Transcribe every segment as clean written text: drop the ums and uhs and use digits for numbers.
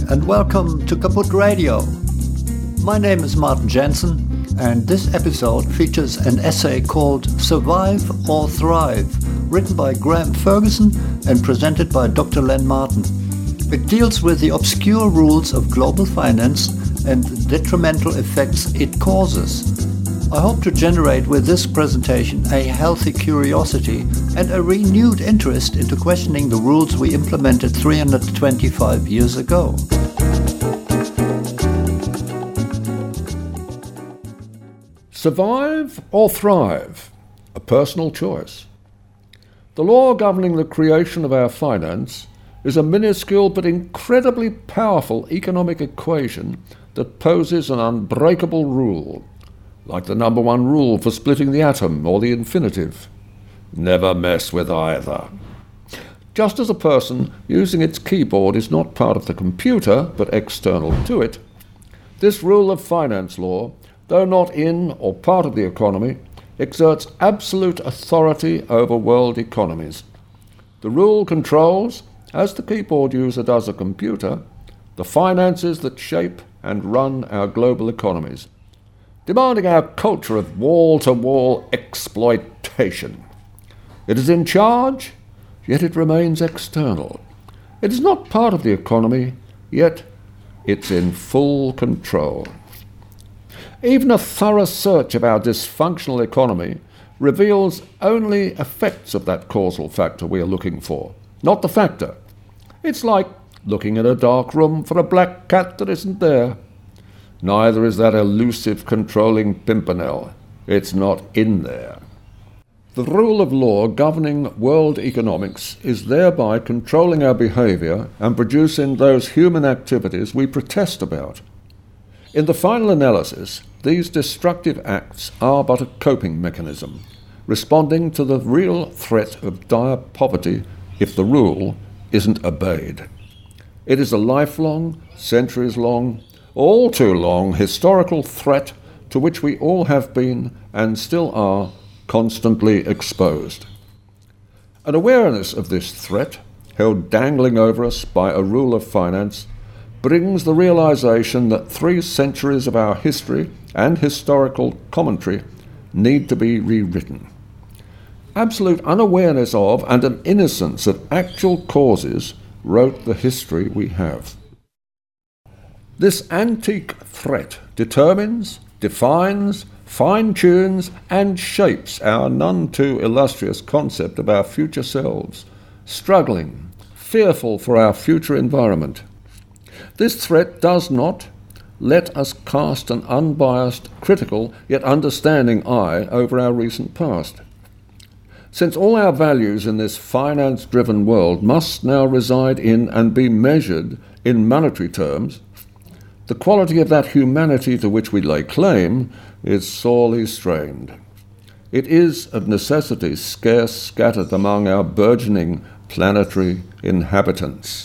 and welcome to Kaput Radio. My name is Martin Jensen, and this episode features an essay called Survive or Thrive, written by Graham Ferguson and presented by Dr. Len Martin. It deals with the obscure rules of global finance and the detrimental effects it causes. I hope to generate with this presentation a healthy curiosity and a renewed interest into questioning the rules we implemented 325 years ago. Survive or thrive? A personal choice. The law governing the creation of our finance is a minuscule but incredibly powerful economic equation that poses an unbreakable rule, like the number one rule for splitting the atom or the infinitive. Never mess with either. Just as a person using its keyboard is not part of the computer but external to it, this rule of finance law, though not in or part of the economy, exerts absolute authority over world economies. The rule controls, as the keyboard user does a computer, the finances that shape and run our global economies, demanding our culture of wall-to-wall exploitation. It is in charge, yet it remains external. It is not part of the economy, yet it's in full control. Even a thorough search of our dysfunctional economy reveals only effects of that causal factor we are looking for, not the factor. It's like looking in a dark room for a black cat that isn't there. Neither is that elusive controlling pimpernel. It's not in there. The rule of law governing world economics is thereby controlling our behavior and producing those human activities we protest about. In the final analysis, these destructive acts are but a coping mechanism, responding to the real threat of dire poverty if the rule isn't obeyed. It is a lifelong, centuries-long, all too long historical threat to which we all have been and still are constantly exposed. An awareness of this threat, held dangling over us by a rule of finance, brings the realization that 3 centuries of our history and historical commentary need to be rewritten. Absolute unawareness of and an innocence of actual causes wrote the history we have. This antique threat determines, defines, fine-tunes, and shapes our none too illustrious concept of our future selves, struggling, fearful for our future environment. This threat does not let us cast an unbiased, critical, yet understanding eye over our recent past. Since all our values in this finance-driven world must now reside in and be measured in monetary terms, the quality of that humanity to which we lay claim is sorely strained. It is of necessity scarce scattered among our burgeoning planetary inhabitants.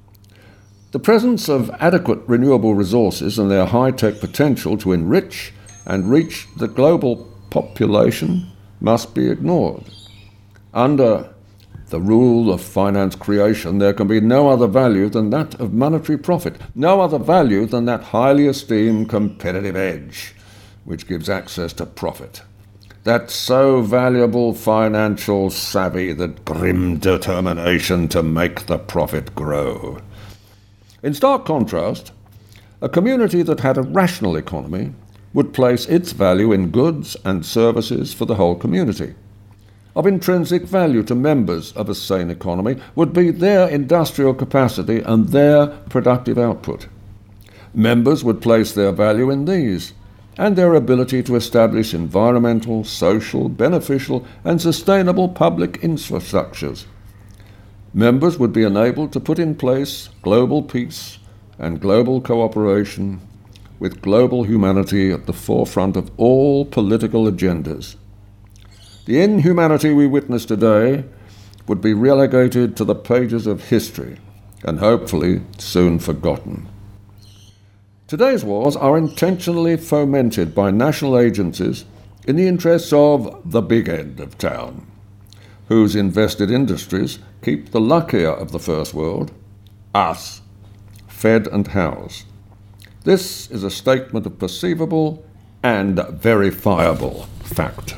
The presence of adequate renewable resources and their high-tech potential to enrich and reach the global population must be ignored. Under the rule of finance creation, there can be no other value than that of monetary profit, no other value than that highly esteemed competitive edge, which gives access to profit. That so valuable financial savvy, that grim determination to make the profit grow. In stark contrast, a community that had a rational economy would place its value in goods and services for the whole community. Of intrinsic value to members of a sane economy would be their industrial capacity and their productive output. Members would place their value in these, and their ability to establish environmental, social, beneficial, and sustainable public infrastructures. Members would be enabled to put in place global peace and global cooperation, with global humanity at the forefront of all political agendas. The inhumanity we witness today would be relegated to the pages of history and hopefully soon forgotten. Today's wars are intentionally fomented by national agencies in the interests of the big end of town, whose invested industries keep the luckier of the first world, us, fed and housed. This is a statement of perceivable and verifiable fact.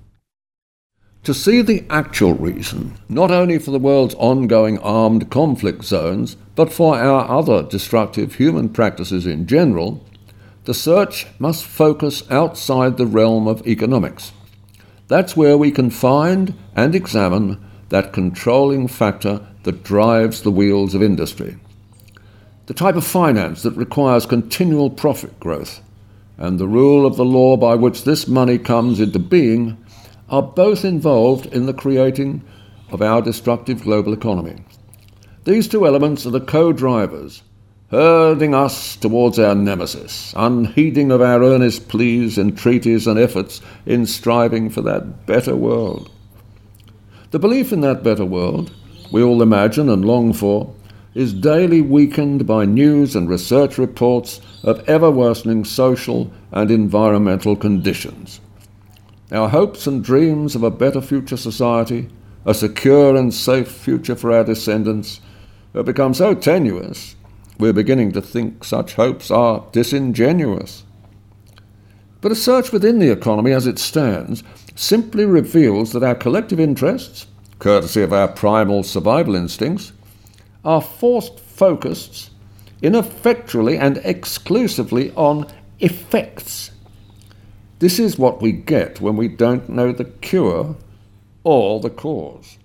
To see the actual reason, not only for the world's ongoing armed conflict zones, but for our other destructive human practices in general, the search must focus outside the realm of economics. That's where we can find and examine that controlling factor that drives the wheels of industry. The type of finance that requires continual profit growth and the rule of the law by which this money comes into being are both involved in the creating of our destructive global economy. These two elements are the co-drivers, herding us towards our nemesis, unheeding of our earnest pleas, entreaties and efforts in striving for that better world. The belief in that better world, we all imagine and long for, is daily weakened by news and research reports of ever-worsening social and environmental conditions. Our hopes and dreams of a better future society, a secure and safe future for our descendants, have become so tenuous, we're beginning to think such hopes are disingenuous. But a search within the economy as it stands simply reveals that our collective interests, courtesy of our primal survival instincts, are focused ineffectually and exclusively on effects. This is what we get when we don't know the cure or the cause.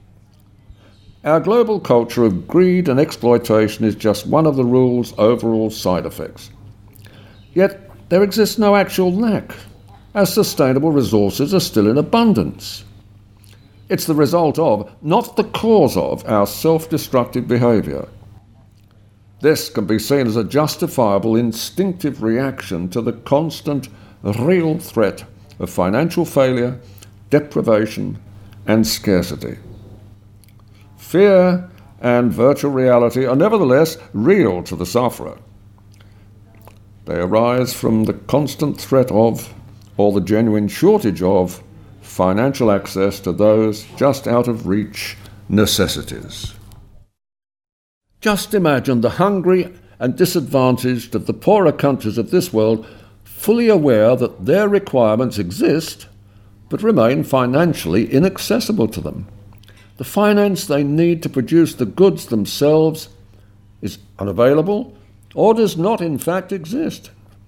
Our global culture of greed and exploitation is just one of the rule's overall side effects. Yet there exists no actual lack, as sustainable resources are still in abundance. It's the result of, not the cause of, our self-destructive behaviour. This can be seen as a justifiable instinctive reaction to the constant, real threat of financial failure, deprivation, and scarcity. Fear and virtual reality are nevertheless real to the sufferer. They arise from the constant threat of, or the genuine shortage of, financial access to those just out of reach necessities. Just imagine the hungry and disadvantaged of the poorer countries of this world fully aware that their requirements exist but remain financially inaccessible to them. The finance they need to produce the goods themselves is unavailable or does not in fact exist.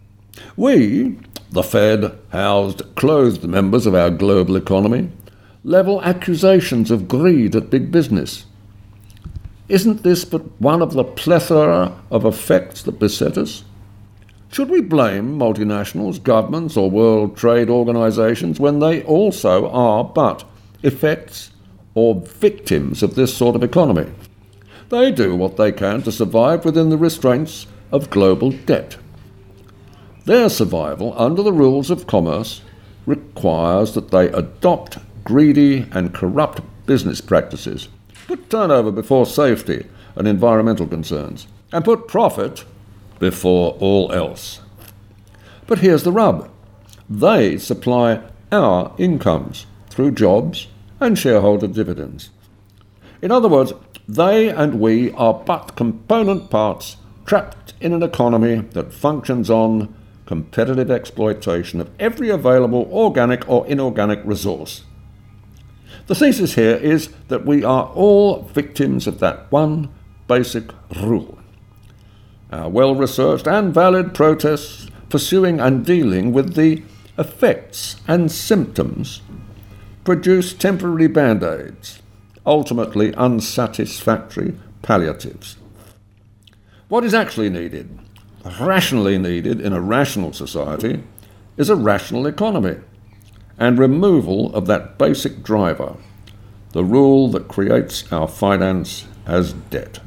We, the fed, housed, clothed members of our global economy, level accusations of greed at big business. Isn't this but one of the plethora of effects that beset us? Should we blame multinationals, governments, or world trade organizations when they also are but effects or victims of this sort of economy? They do what they can to survive within the restraints of global debt. Their survival under the rules of commerce requires that they adopt greedy and corrupt business practices, put turnover before safety and environmental concerns, and put profit before all else. But here's the rub. They supply our incomes through jobs and shareholder dividends. In other words, they and we are but component parts trapped in an economy that functions on competitive exploitation of every available organic or inorganic resource. The thesis here is that we are all victims of that one basic rule. Our well-researched and valid protests pursuing and dealing with the effects and symptoms produce temporary band-aids, ultimately unsatisfactory palliatives. What is actually needed, rationally needed in a rational society, is a rational economy and removal of that basic driver, the rule that creates our finance as debt.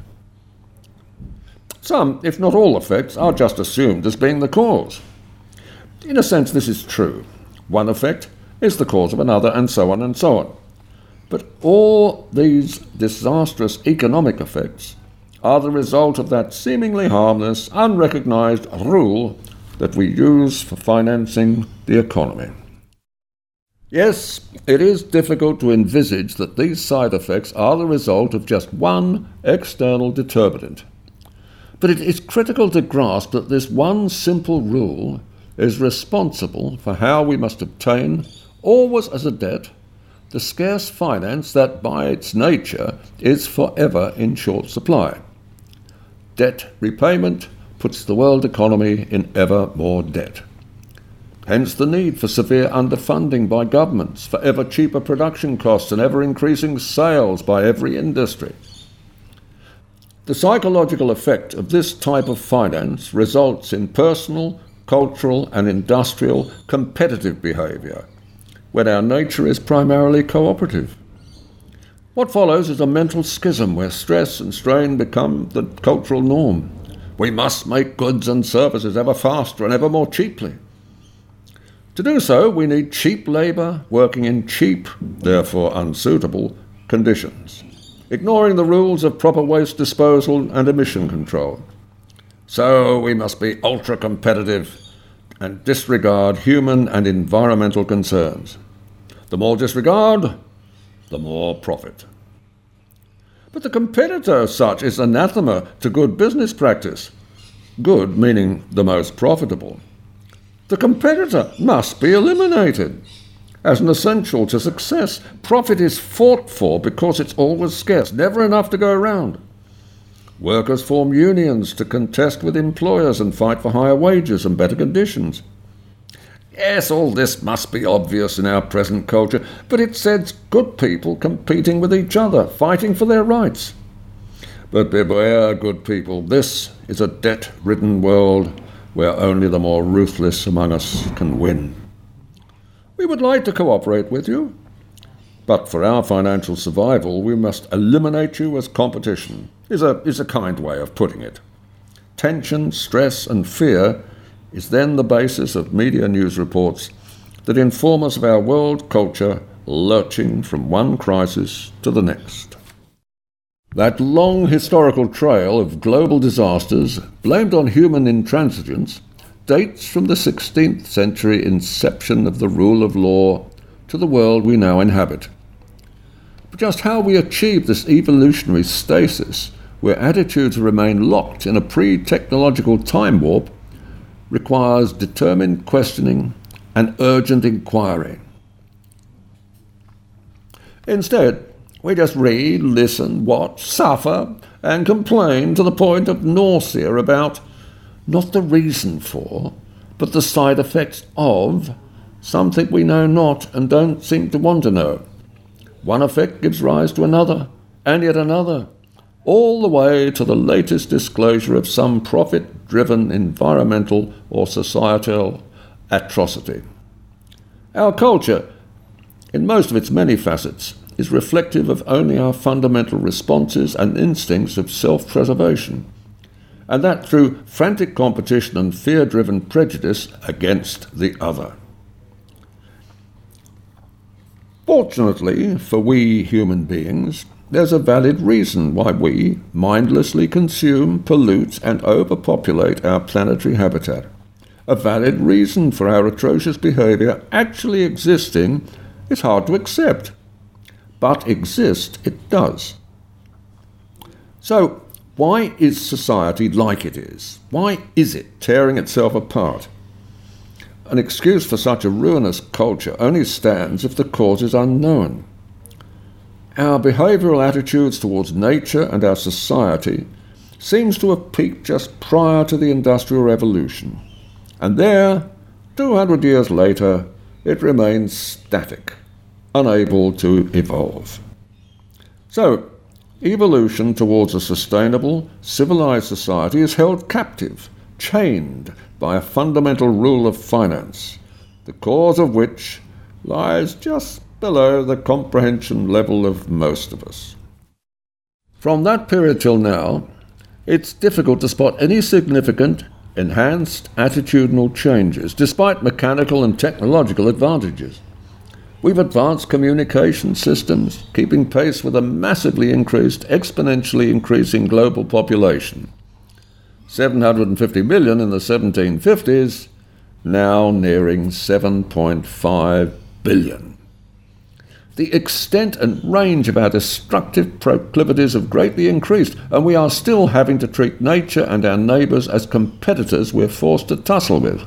Some, if not all effects, are just assumed as being the cause. In a sense, this is true. One effect is the cause of another, and so on and so on. But all these disastrous economic effects are the result of that seemingly harmless, unrecognized rule that we use for financing the economy. Yes, it is difficult to envisage that these side effects are the result of just one external determinant. But it is critical to grasp that this one simple rule is responsible for how we must obtain, always as a debt, the scarce finance that by its nature is forever in short supply. Debt repayment puts the world economy in ever more debt. Hence the need for severe underfunding by governments, for ever cheaper production costs and ever-increasing sales by every industry. The psychological effect of this type of finance results in personal, cultural and industrial competitive behaviour, when our nature is primarily cooperative. What follows is a mental schism where stress and strain become the cultural norm. We must make goods and services ever faster and ever more cheaply. To do so, we need cheap labour working in cheap, therefore unsuitable, conditions, ignoring the rules of proper waste disposal and emission control. So we must be ultra-competitive and disregard human and environmental concerns. The more disregard, the more profit. But the competitor as such is anathema to good business practice, good meaning the most profitable. The competitor must be eliminated. As an essential to success, profit is fought for because it's always scarce, never enough to go around. Workers form unions to contest with employers and fight for higher wages and better conditions. Yes, all this must be obvious in our present culture, but it sets good people competing with each other, fighting for their rights. But beware, good people, this is a debt-ridden world where only the more ruthless among us can win. We would like to cooperate with you, but for our financial survival, we must eliminate you as competition, is a kind way of putting it. Tension, stress, and fear is then the basis of media news reports that inform us of our world culture lurching from one crisis to the next. That long historical trail of global disasters blamed on human intransigence dates from the 16th century inception of the rule of law to the world we now inhabit. But just how we achieve this evolutionary stasis, where attitudes remain locked in a pre-technological time warp, requires determined questioning and urgent inquiry. Instead, we just read, listen, watch, suffer, and complain to the point of nausea about not the reason for, but the side effects of something we know not and don't seem to want to know. One effect gives rise to another, and yet another, all the way to the latest disclosure of some profit-driven environmental or societal atrocity. Our culture, in most of its many facets, is reflective of only our fundamental responses and instincts of self-preservation, and that through frantic competition and fear-driven prejudice against the other. Fortunately for we human beings, there's a valid reason why we mindlessly consume, pollute, and overpopulate our planetary habitat. A valid reason for our atrocious behaviour actually existing is hard to accept, but exist it does. So, why is society like it is? Why is it tearing itself apart? An excuse for such a ruinous culture only stands if the cause is unknown. Our behavioural attitudes towards nature and our society seems to have peaked just prior to the Industrial Revolution, and there, 200 years later, it remains static, unable to evolve. So, evolution towards a sustainable, civilized society is held captive, chained by a fundamental rule of finance, the cause of which lies just below the comprehension level of most of us. From that period till now, it's difficult to spot any significant, enhanced attitudinal changes, despite mechanical and technological advantages. We've advanced communication systems, keeping pace with a massively increased, exponentially increasing global population. 750 million in the 1750s, now nearing 7.5 billion. The extent and range of our destructive proclivities have greatly increased, and we are still having to treat nature and our neighbours as competitors we're forced to tussle with.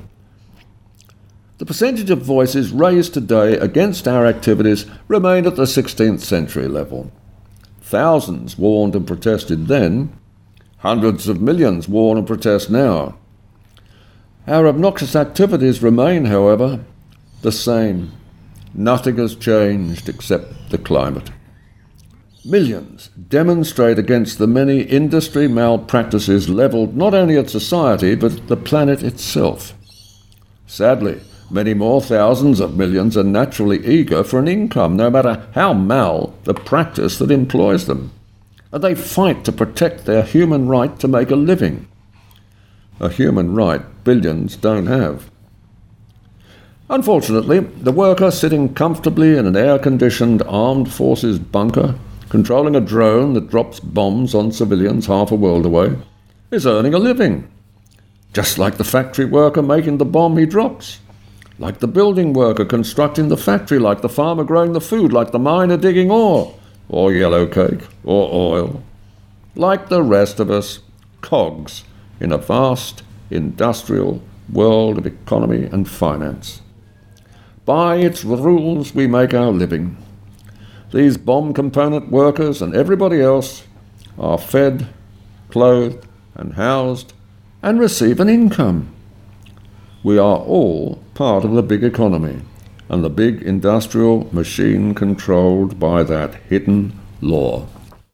The percentage of voices raised today against our activities remained at the 16th century level. Thousands warned and protested then. Hundreds of millions warn and protest now. Our obnoxious activities remain, however, the same. Nothing has changed except the climate. Millions demonstrate against the many industry malpractices levelled not only at society but at the planet itself. Sadly, many more thousands of millions are naturally eager for an income, no matter how mal the practice that employs them, and they fight to protect their human right to make a living. A human right billions don't have. Unfortunately, the worker sitting comfortably in an air-conditioned armed forces bunker, controlling a drone that drops bombs on civilians half a world away, is earning a living. Just like the factory worker making the bomb he drops. Like the building worker constructing the factory, like the farmer growing the food, like the miner digging ore, or yellow cake, or oil. Like the rest of us, cogs in a vast industrial world of economy and finance. By its rules we make our living. These bomb component workers and everybody else are fed, clothed, and housed, and receive an income. We are all part of the big economy, and the big industrial machine controlled by that hidden law.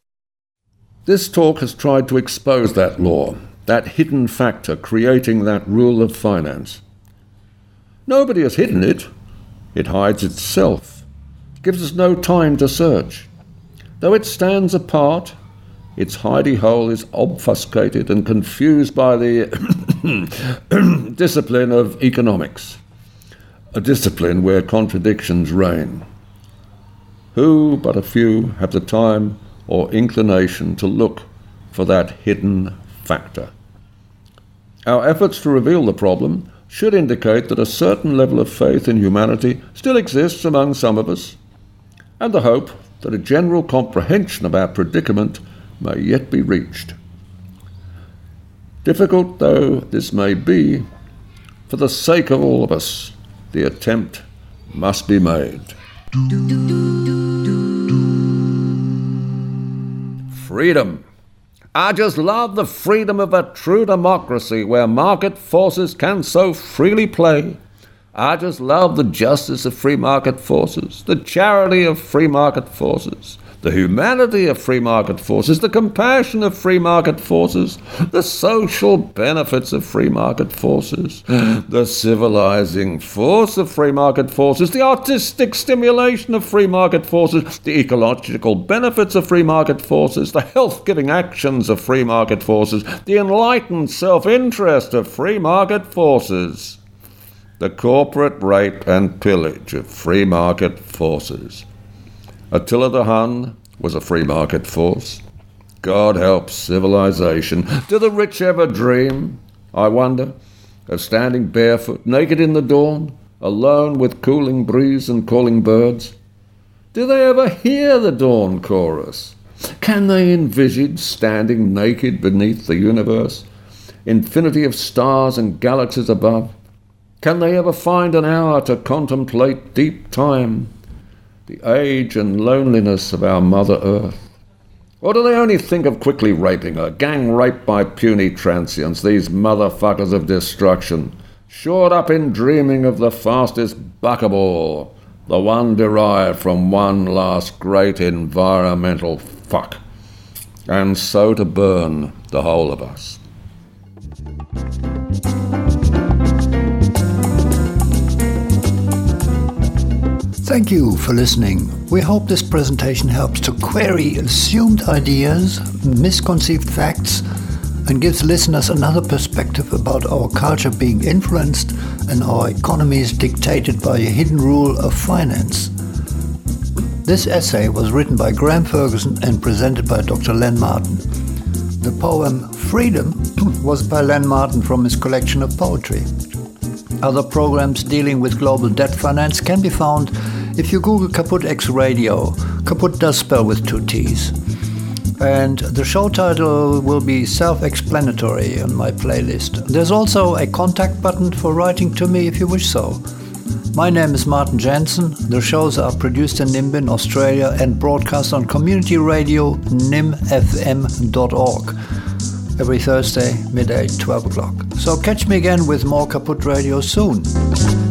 This talk has tried to expose that law, that hidden factor creating that rule of finance. Nobody has hidden it. It hides itself. It gives us no time to search. Though it stands apart, its hidey hole is obfuscated and confused by the discipline of economics, a discipline where contradictions reign. Who but a few have the time or inclination to look for that hidden factor? Our efforts to reveal the problem should indicate that a certain level of faith in humanity still exists among some of us, and the hope that a general comprehension of our predicament may yet be reached. Difficult though this may be, for the sake of all of us, the attempt must be made. Freedom. I just love the freedom of a true democracy where market forces can so freely play. I just love the justice of free market forces, the charity of free market forces, the humanity of free market forces, the compassion of free market forces, the social benefits of free market forces, the civilizing force of free market forces, the artistic stimulation of free market forces, the ecological benefits of free market forces, the health-giving actions of free market forces, the enlightened self-interest of free market forces, the corporate rape and pillage of free market forces. Attila the Hun was a free market force. God help civilization. Do the rich ever dream, I wonder, of standing barefoot, naked in the dawn, alone with cooling breeze and calling birds? Do they ever hear the dawn chorus? Can they envisage standing naked beneath the universe, infinity of stars and galaxies above? Can they ever find an hour to contemplate deep time, the age and loneliness of our Mother Earth? Or do they only think of quickly raping her, gang raped by puny transients, these motherfuckers of destruction, shored up in dreaming of the fastest buckaball, the one derived from one last great environmental fuck, and so to burn the whole of us. Thank you for listening. We hope this presentation helps to query assumed ideas, misconceived facts, and gives listeners another perspective about our culture being influenced and our economies dictated by a hidden rule of finance. This essay was written by Graham Ferguson and presented by Dr. Len Martin. The poem Freedom was by Len Martin from his collection of poetry. Other programs dealing with global debt finance can be found If you Google Kaput X Radio, Kaput does spell with 2 T's. And the show title will be self-explanatory on my playlist. There's also a contact button for writing to me if you wish so. My name is Martin Jansen. The shows are produced in Nimbin, Australia and broadcast on community radio nimfm.org every Thursday, midday, 12 o'clock. So catch me again with more Kaput Radio soon.